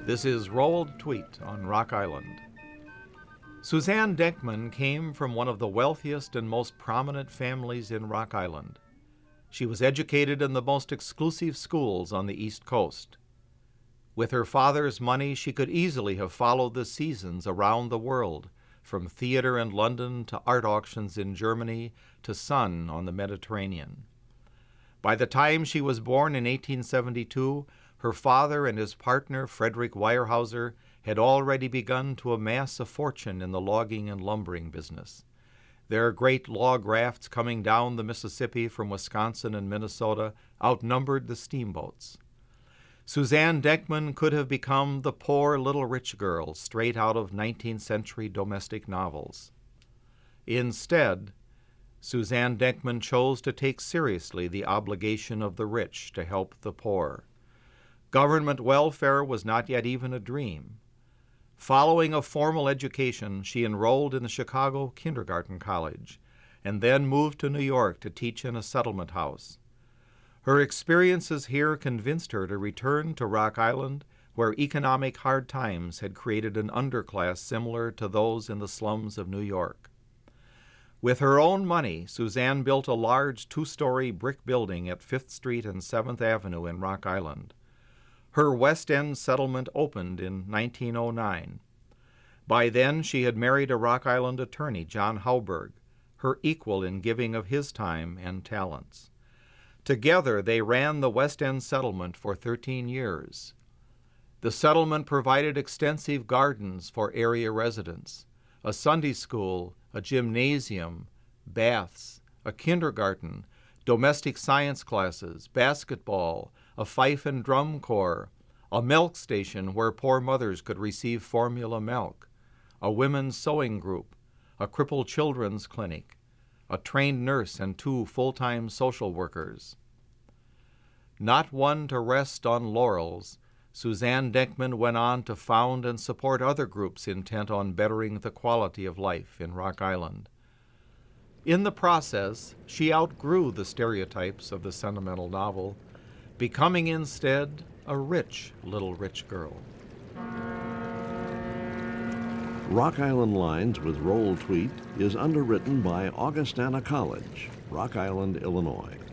This is Rolled Tweet on Rock Island. Suzanne Denkman came from one of the wealthiest and most prominent families in Rock Island. She was educated in the most exclusive schools on the East Coast. With her father's money, she could easily have followed the seasons around the world, from theater in London to art auctions in Germany to sun on the Mediterranean. By the time she was born in 1872, her father and his partner, Frederick Weyerhaeuser, had already begun to amass a fortune in the logging and lumbering business. Their great log rafts coming down the Mississippi from Wisconsin and Minnesota outnumbered the steamboats. Suzanne Denkman could have become the poor little rich girl straight out of 19th century domestic novels. Instead, Suzanne Denkman chose to take seriously the obligation of the rich to help the poor. Government welfare was not yet even a dream. Following a formal education, she enrolled in the Chicago Kindergarten College and then moved to New York to teach in a settlement house. Her experiences here convinced her to return to Rock Island, where economic hard times had created an underclass similar to those in the slums of New York. With her own money, Suzanne built a large two-story brick building at 5th Street and 7th Avenue in Rock Island. Her West End settlement opened in 1909. By then, she had married a Rock Island attorney, John Hauberg, her equal in giving of his time and talents. Together, they ran the West End settlement for 13 years. The settlement provided extensive gardens for area residents, a Sunday school, a gymnasium, baths, a kindergarten, domestic science classes, basketball, a fife and drum corps, a milk station where poor mothers could receive formula milk, a women's sewing group, a crippled children's clinic, a trained nurse and 2 full-time social workers. Not one to rest on laurels, Suzanne Denkman went on to found and support other groups intent on bettering the quality of life in Rock Island. In the process, she outgrew the stereotypes of the sentimental novel, becoming instead a rich little rich girl. Rock Island Lines with Roll Tweet is underwritten by Augustana College, Rock Island, Illinois.